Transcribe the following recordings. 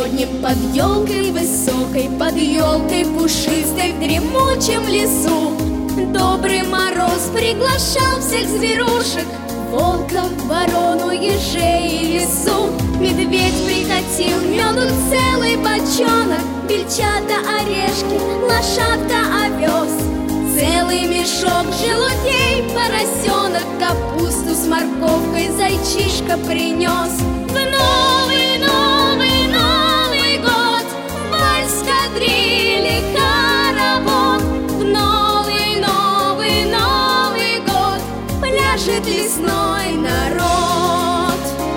новогодним, под елкой высокой, под елкой пушистой в дремучем лесу. Добрый Мороз приглашал всех зверушек, волка, ворону, ежей и лису. Медведь прикатил меду целый бочонок, бельчата, орешки, лошадка, овес, целый мешок желудей, поросенок, капусту с морковкой зайчишка принес. В новый, новый, Новый год вальс, кадрили, хоровод. В новый, новый, Новый год пляшет лесной народ.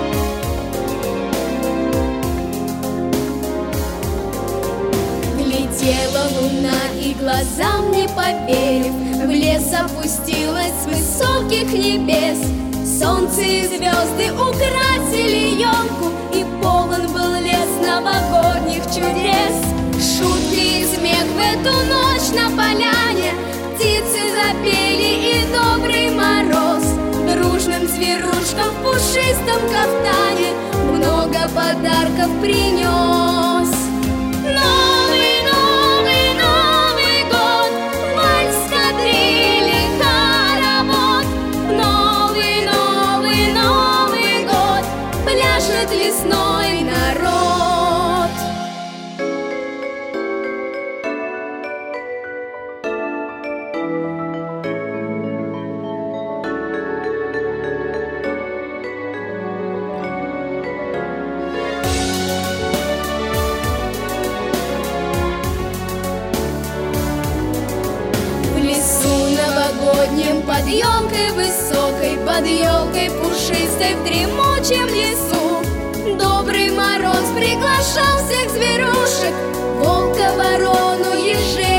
Глядела луна и глазам не поверив, в лес опустилась с высоких небес. Солнце и звезды украсили елку, и полон был лес новогодних чудес. Шутки и смех в эту ночь на поляне, птицы запели и Добрый Мороз дружным зверушкам в пушистом кафтане много подарков принес. Новый, новый, Новый год вальс, кадрили, хоровод. Новый, новый, Новый год пляшет лесной народ. Под елкой высокой, под елкой пушистой в дремучем лесу. Добрый Мороз приглашал всех зверушек, волка, ворону, ежей